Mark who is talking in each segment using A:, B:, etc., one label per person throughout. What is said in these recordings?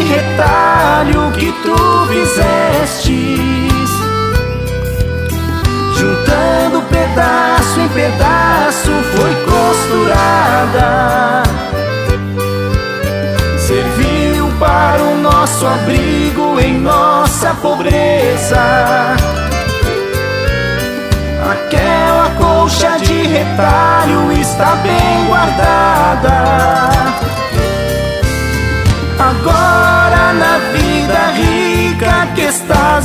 A: retalho que tu fizestes, juntando pedaço em pedaço, foi costurada. Serviu para o nosso abrigo em nossa pobreza. Aquela colcha de retalho está bem guardada. Agora na vida rica que estás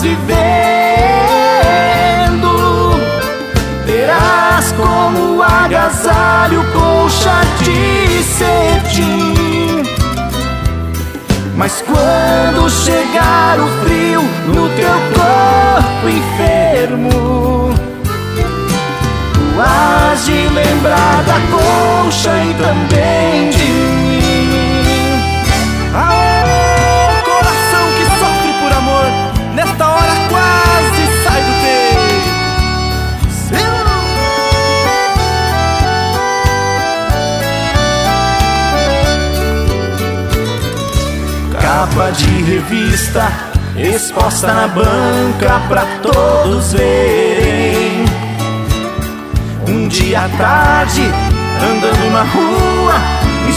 A: vivendo, terás como agasalho colcha de cetim. Mas quando chegar o frio no teu corpo enfermo, tu hás de lembrar da colcha e também de mim.
B: Aô, coração que sofre por amor, nesta hora quase sai do peito.
A: Capa de revista exposta na banca pra todos verem. Um dia à tarde, andando na rua, me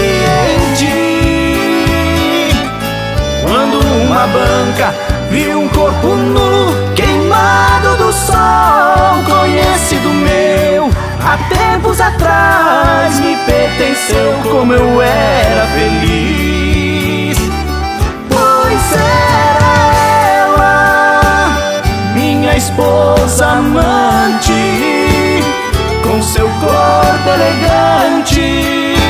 A: surpreendi quando numa banca vi um corpo nu, queimado do sol, conhecido meu. Há tempos atrás me pertenceu, como eu era feliz, pois era ela, minha esposa amante, com seu corpo elegante.